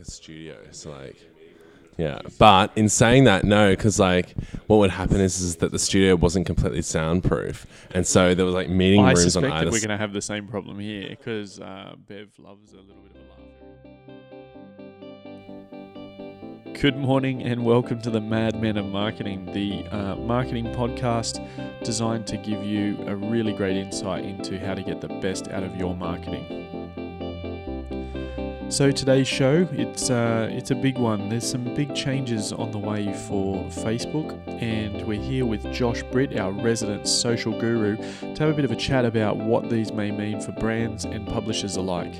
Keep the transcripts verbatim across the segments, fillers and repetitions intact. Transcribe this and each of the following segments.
a studio. So like, yeah. But in saying that, no, because like what would happen is is that the studio wasn't completely soundproof, and so there was like meeting I rooms on suspect either. that we're s- going to have the same problem here because uh, Bev loves a little bit of a laugh. Good morning and welcome to the Mad Men of Marketing, the uh, marketing podcast designed to give you a really great insight into how to get the best out of your marketing. So today's show, it's uh, it's a big one. There's some big changes on the way for Facebook, and we're here with Josh Britt, our resident social guru, to have a bit of a chat about what these may mean for brands and publishers alike.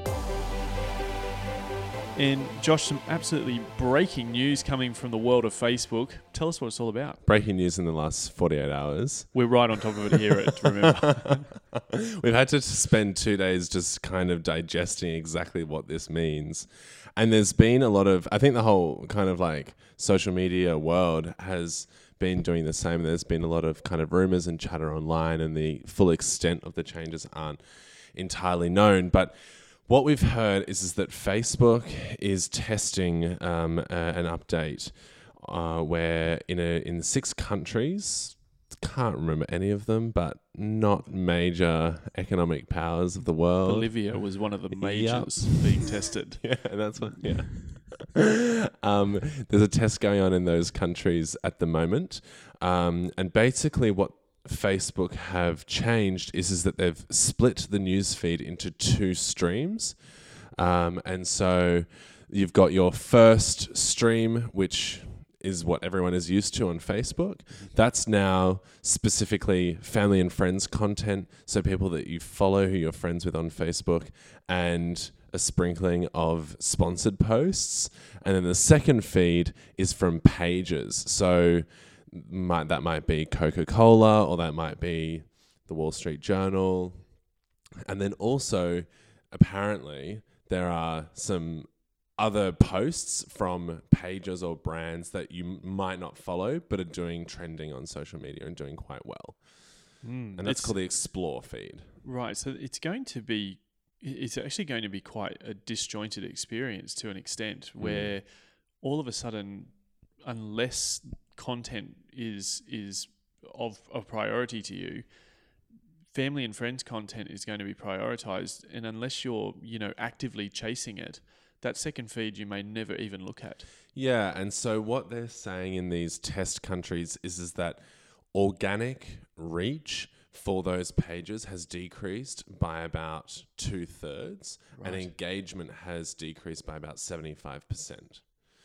And Josh, some absolutely breaking news coming from the world of Facebook. Tell us what it's all about. Breaking news in the last forty-eight hours. We're right on top of it here at Remember. We've had to spend two days just kind of digesting exactly what this means. And there's been a lot of, I think the whole kind of like social media world has been doing the same. There's been a lot of kind of rumors and chatter online, and the full extent of the changes aren't entirely known. But what we've heard is, is that Facebook is testing um, a, an update uh, where in a, in six countries, can't remember any of them, but not major economic powers of the world. Bolivia was one of the majors yep. being tested. Yeah, that's what, yeah. um, there's a test going on in those countries at the moment. Um, and basically what Facebook have changed is, is that they've split the news feed into two streams. Um, and so you've got your first stream, which is what everyone is used to on Facebook. That's now specifically family and friends content. So people that you follow, who you're friends with on Facebook, and a sprinkling of sponsored posts. And then the second feed is from pages. So might that might be Coca-Cola, or that might be the Wall Street Journal. And then also, apparently, there are some other posts from pages or brands that you might not follow but are doing trending on social media and doing quite well. Mm, and that's called the Explore feed. Right, so it's going to be, it's actually going to be quite a disjointed experience to an extent where mm. all of a sudden, unless content is is of, of priority to you, family and friends content is going to be prioritized, and unless you're, you know, actively chasing it, that second feed you may never even look at. Yeah, and so what they're saying in these test countries is, is that organic reach for those pages has decreased by about two-thirds, right. and engagement has decreased by about seventy-five percent.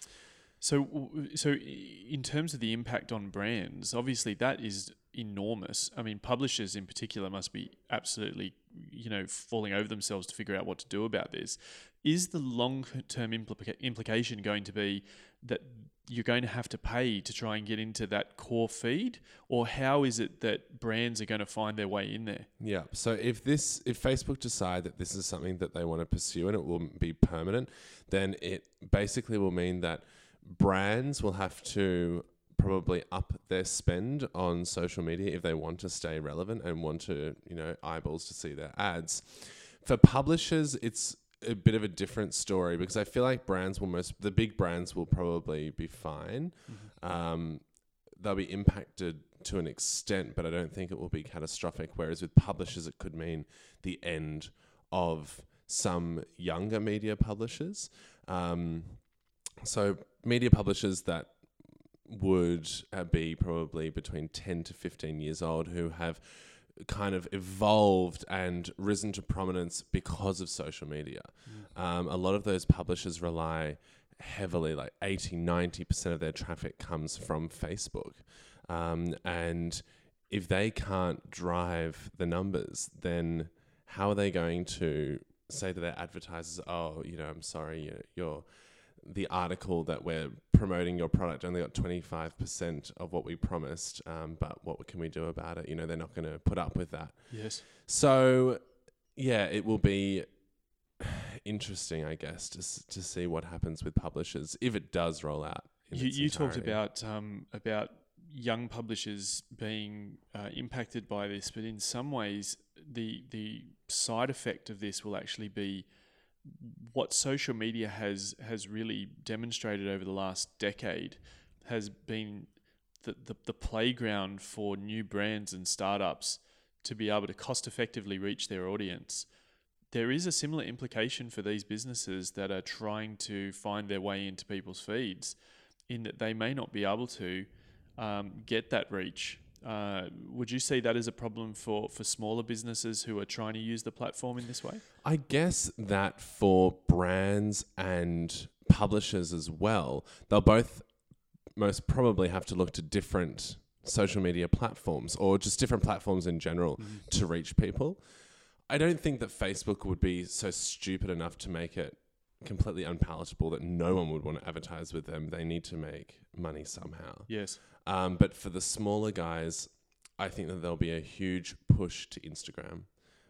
So, so in terms of the impact on brands, obviously that is enormous. I mean, publishers in particular must be absolutely, you know, falling over themselves to figure out what to do about this. Is the long-term implica- implication going to be that you're going to have to pay to try and get into that core feed, or how is it that brands are going to find their way in there? Yeah. So if this, if Facebook decide that this is something that they want to pursue and it will be permanent, then it basically will mean that brands will have to probably up their spend on social media if they want to stay relevant and want to, you know, eyeballs to see their ads. For publishers, it's a bit of a different story because I feel like brands will most, the big brands will probably be fine. Mm-hmm. Um, they'll be impacted to an extent, but I don't think it will be catastrophic. Whereas with publishers, it could mean the end of some younger media publishers. Um, so media publishers that would uh, be probably between ten to fifteen years old who have kind of evolved and risen to prominence because of social media. Mm. Um, a lot of those publishers rely heavily, like eighty, ninety percent of their traffic comes from Facebook. Um, and if they can't drive the numbers, then how are they going to say to their advertisers, oh, you know, I'm sorry, you're, you're the article that we're promoting your product only got twenty-five percent of what we promised, um, but what can we do about it? You know, they're not going to put up with that. Yes. So, yeah, it will be interesting, I guess, to to see what happens with publishers if it does roll out. In You, its you talked entirety. about um, about young publishers being uh, impacted by this, but in some ways, the the side effect of this will actually be what social media has has really demonstrated over the last decade has been the, the, the playground for new brands and startups to be able to cost effectively reach their audience. There is a similar implication for these businesses that are trying to find their way into people's feeds, in that they may not be able to um, get that reach. Uh, would you see that as a problem for, for smaller businesses who are trying to use the platform in this way? I guess that for brands and publishers as well, they'll both most probably have to look to different social media platforms or just different platforms in general mm-hmm. to reach people. I don't think that Facebook would be so stupid enough to make it completely unpalatable that no one would want to advertise with them. They need to make money somehow. Yes. Um, but for the smaller guys, I think that there'll be a huge push to Instagram.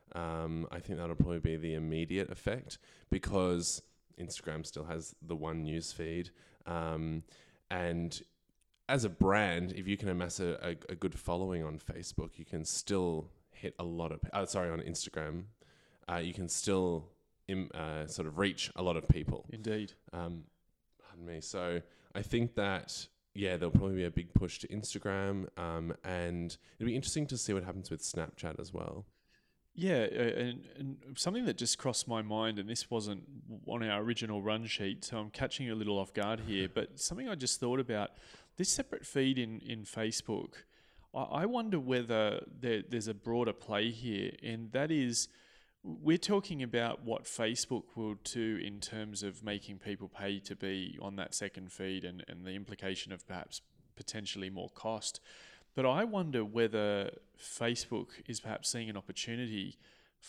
Um, I think that'll probably be the immediate effect because Instagram still has the one news feed. Um, and as a brand, if you can amass a, a, a good following on Facebook, you can still hit a lot of, uh, sorry, on Instagram, uh, you can still im, uh, sort of reach a lot of people. Indeed. Um, pardon me. So I think that, yeah, there'll probably be a big push to Instagram, um, and it'll be interesting to see what happens with Snapchat as well. Yeah, uh, and, and something that just crossed my mind, and this wasn't on our original run sheet, so I'm catching you a little off guard here, but something I just thought about, this separate feed in, in Facebook, I, I wonder whether there, there's a broader play here, and that is, we're talking about what Facebook will do in terms of making people pay to be on that second feed and, and the implication of perhaps potentially more cost. But I wonder whether Facebook is perhaps seeing an opportunity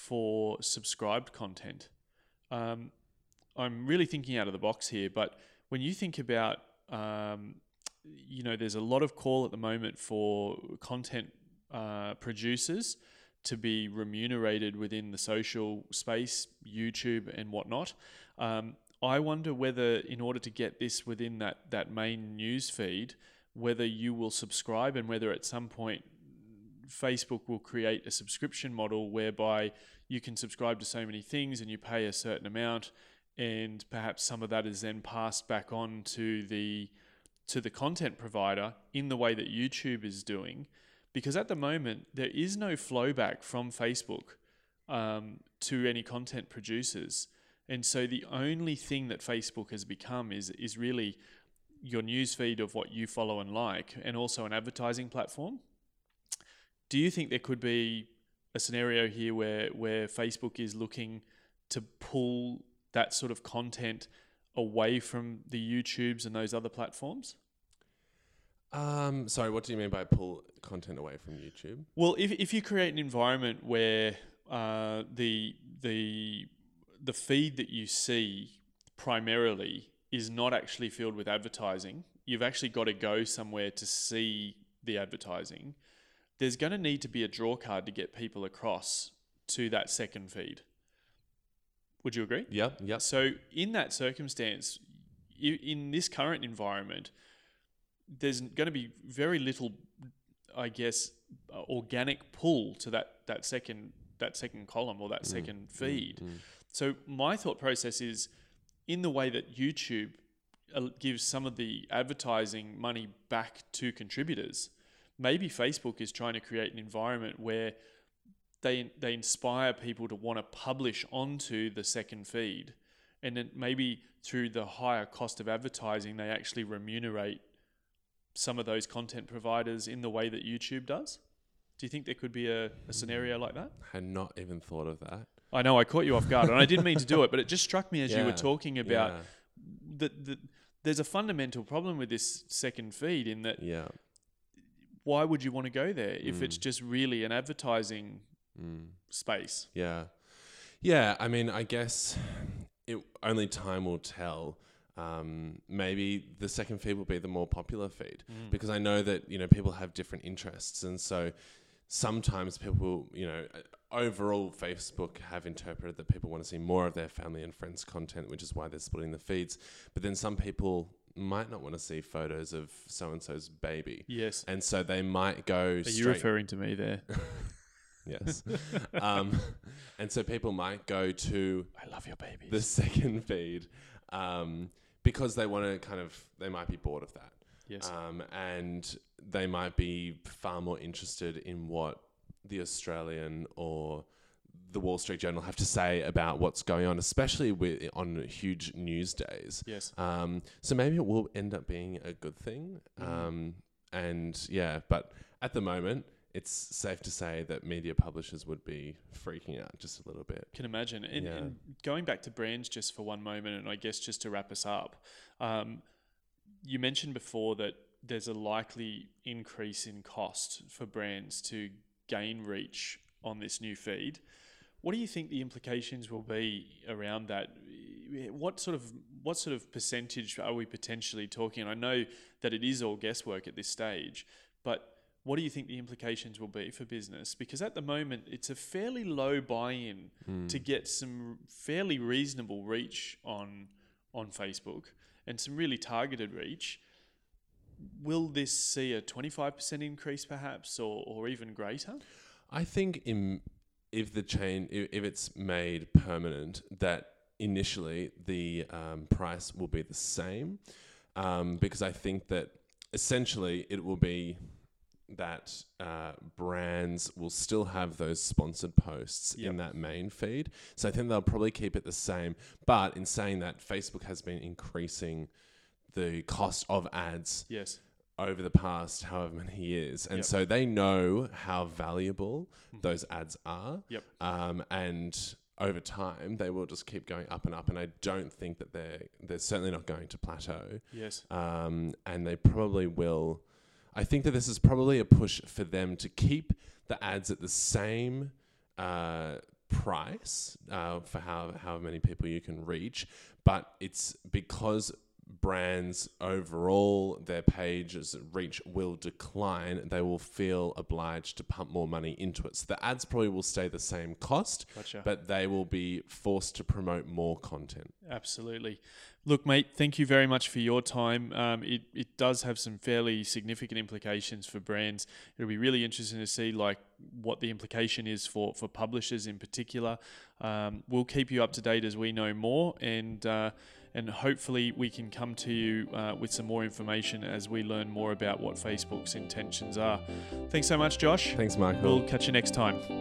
for subscribed content. Um, I'm really thinking out of the box here, but when you think about, um, you know, there's a lot of call at the moment for content uh, producers to be remunerated within the social space, YouTube and whatnot. Um, I wonder whether in order to get this within that, that main news feed, whether you will subscribe and whether at some point Facebook will create a subscription model whereby you can subscribe to so many things and you pay a certain amount, and perhaps some of that is then passed back on to the to the content provider in the way that YouTube is doing. Because at the moment, there is no flow back from Facebook um, to any content producers. And so the only thing that Facebook has become is is really your newsfeed of what you follow and like, and also an advertising platform. Do you think there could be a scenario here where, where Facebook is looking to pull that sort of content away from the YouTubes and those other platforms? Um, sorry, what do you mean by pull content away from YouTube? Well, if if you create an environment where uh, the the the feed that you see primarily is not actually filled with advertising, you've actually got to go somewhere to see the advertising. There's going to need to be a draw card to get people across to that second feed. Would you agree? Yeah, yeah. So in that circumstance, in this current environment, there's going to be very little, I guess, uh, organic pull to that that second that second column or that mm, second feed. Mm, mm. So my thought process is, in the way that YouTube uh, gives some of the advertising money back to contributors, maybe Facebook is trying to create an environment where they they inspire people to want to publish onto the second feed, and then maybe through the higher cost of advertising, they actually remunerate some of those content providers in the way that YouTube does. Do you think there could be a, a scenario like that? I had not even thought of that. I know I caught you off guard, and I didn't mean to do it, but it just struck me as yeah, you were talking about yeah. that the, there's a fundamental problem with this second feed in that yeah. why would you want to go there if Mm. it's just really an advertising Mm. space? Yeah. Yeah, I mean, I guess it, only time will tell. Um, maybe the second feed will be the more popular feed Mm. because I know that, you know, people have different interests. And so sometimes people, you know, overall Facebook have interpreted that people want to see more of their family and friends content, which is why they're splitting the feeds. But then some people might not want to see photos of so-and-so's baby. Yes. And so they might go Are straight... you referring to me there? Yes. um, and so people might go to I love your babies. the second feed um, because they want to kind of, they might be bored of that. Yes. Um, and they might be far more interested in what the Australian or the Wall Street Journal have to say about what's going on, especially with, on huge news days. Yes. Um, so maybe it will end up being a good thing. Mm. Um, and yeah, but at the moment, it's safe to say that media publishers would be freaking out just a little bit. Can imagine. And, Yeah. and going back to brands just for one moment, and I guess just to wrap us up, um, you mentioned before that there's a likely increase in cost for brands to gain reach on this new feed. What do you think the implications will be around that? What sort of what sort of percentage are we potentially talking? And I know that it is all guesswork at this stage, but what do you think the implications will be for business? Because at the moment, it's a fairly low buy-in Mm. to get some fairly reasonable reach on on Facebook and some really targeted reach. Will this see a twenty-five percent increase perhaps, or, or even greater? I think in if the chain, if, if it's made permanent, that initially the um, price will be the same, um, because I think that essentially it will be that uh, brands will still have those sponsored posts Yep. in that main feed. So I think they'll probably keep it the same. But in saying that, Facebook has been increasing the cost of ads Yes. over the past however many years. And Yep. so they know how valuable those ads are. Yep. Um, and over time, they will just keep going up and up. And I don't think that they're, they're certainly not going to plateau. Yes. Um, and they probably will. I think that this is probably a push for them to keep the ads at the same uh, price uh, for how, how many people you can reach. But it's because brands overall, their pages reach will decline, they will feel obliged to pump more money into it. So the ads probably will stay the same cost, Gotcha. but they will be forced to promote more content. Absolutely. Look, mate, thank you very much for your time. Um, it, it does have some fairly significant implications for brands. It'll be really interesting to see like what the implication is for, for publishers in particular. Um, we'll keep you up to date as we know more, and uh, and hopefully we can come to you uh, with some more information as we learn more about what Facebook's intentions are. Thanks so much, Josh. Thanks, Michael. We'll catch you next time.